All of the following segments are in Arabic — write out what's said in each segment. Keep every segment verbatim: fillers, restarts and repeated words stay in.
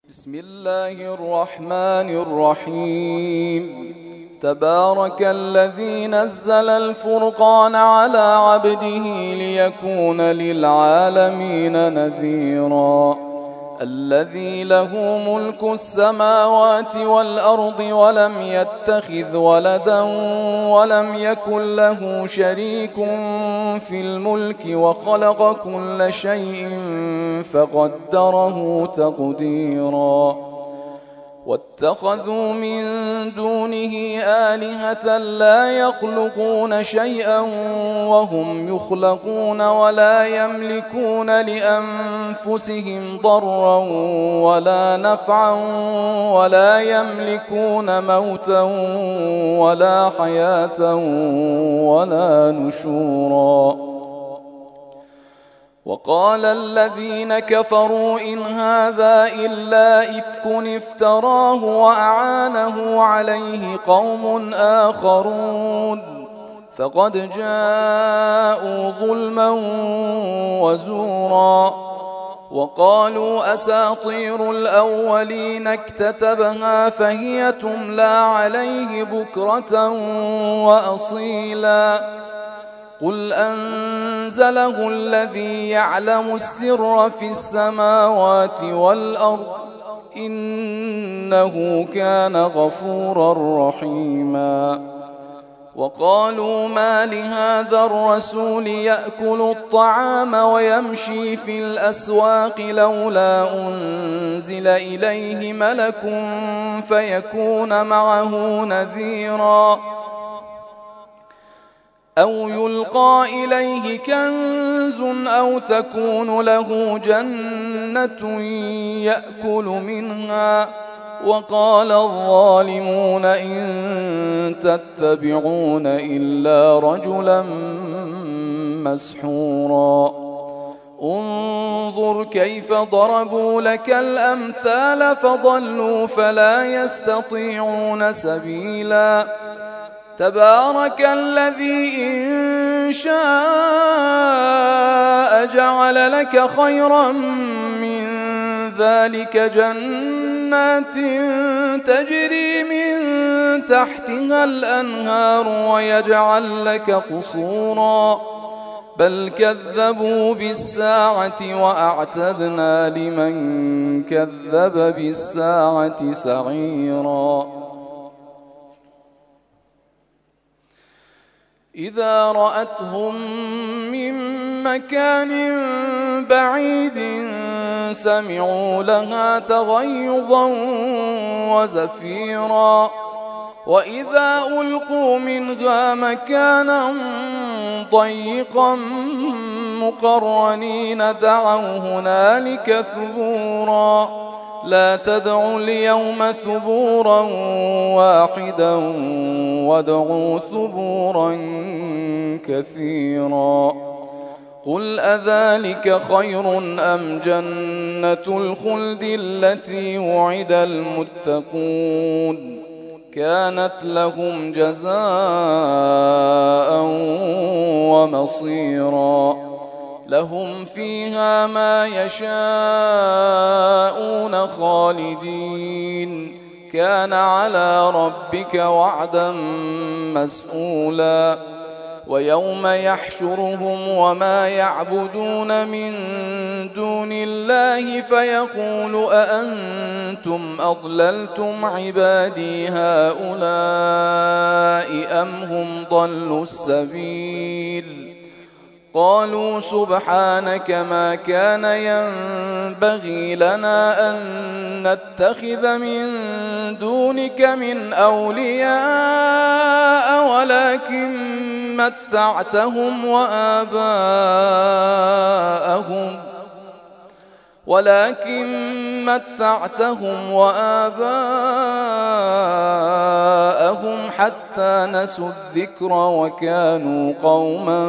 بسم الله الرحمن الرحيم. تبارك الذي نزل الفرقان على عبده ليكون للعالمين نذيرا. الذي له ملك السماوات والأرض ولم يتخذ ولدا ولم يكن له شريك في الملك وخلق كل شيء فقدره تقديرا. واتخذوا من دونه آلهة لا يخلقون شيئا وهم يخلقون ولا يملكون لأنفسهم ضرا ولا نفعا ولا يملكون موتا ولا حياة ولا نشورا. وقال الذين كفروا إن هذا إلا إفك افتراه وأعانه عليه قوم آخرون فقد جاءوا ظلما وزورا. وقالوا أساطير الأولين اكتتبها فهي تملى عليه بكرة وأصيلا. قل أنزله الذي يعلم السر في السماوات والأرض إنه كان غفورا رحيما. وقالوا ما لهذا الرسول يأكل الطعام ويمشي في الأسواق لولا أنزل إليه ملك فيكون معه نذيرا أو يلقى إليه كنز أو تكون له جنة يأكل منها. وقال الظالمون إن تتبعون إلا رجلا مسحورا. انظر كيف ضربوا لك الأمثال فضلوا فلا يستطيعون سبيلا. تبارك الذي إن شاء جعل لك خيرا من ذلك جنات تجري من تحتها الأنهار ويجعل لك قصورا بل كذبوا بالساعة وأعتدنا لمن كذب بالساعة سعيرا. إذا رأتهم من مكان بعيد سمعوا لها تغيظا وزفيرا. وإذا ألقوا منها مكانا ضيقا مقرنين دعوا هنالك ثبورا. لا تدعوا اليوم ثبورا واحدا وادعوا ثبورا كثيرا. قل أذلك خير أم جنة الخلد التي وعد المتقون كانت لهم جزاء ومصيرا. لهم فيها ما يشاءون خالدين كان على ربك وعدا مسئولا. ويوم يحشرهم وما يعبدون من دون الله فيقول أأنتم أضللتم عبادي هؤلاء أم هم ضلوا السبيل. قالوا سبحانك ما كان ينبغي لنا أن نتخذ من دونك من أولياء ولكن متعتهم وآباءهم ولكن متعتهم وآباءهم حتى نسوا الذكر وكانوا قوما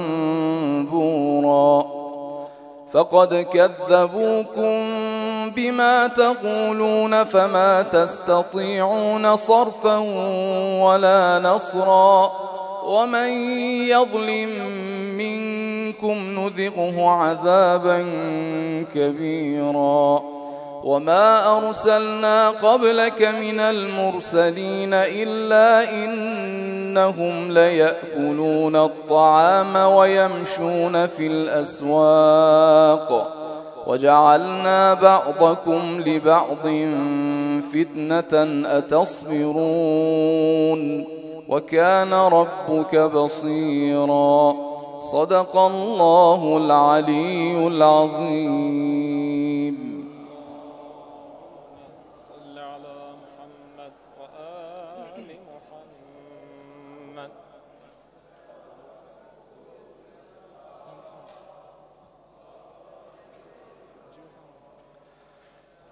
بورا. فقد كذبوكم بما تقولون فما تستطيعون صرفا ولا نصرا. ومن يظلم منكم نذقه عذابا كبيرا. وما أرسلنا قبلك من المرسلين إلا إنهم ليأكلون الطعام ويمشون في الأسواق وجعلنا بعضكم لبعض فتنة أتصبرون وكان ربك بصيرا. صدق الله العلي العظيم.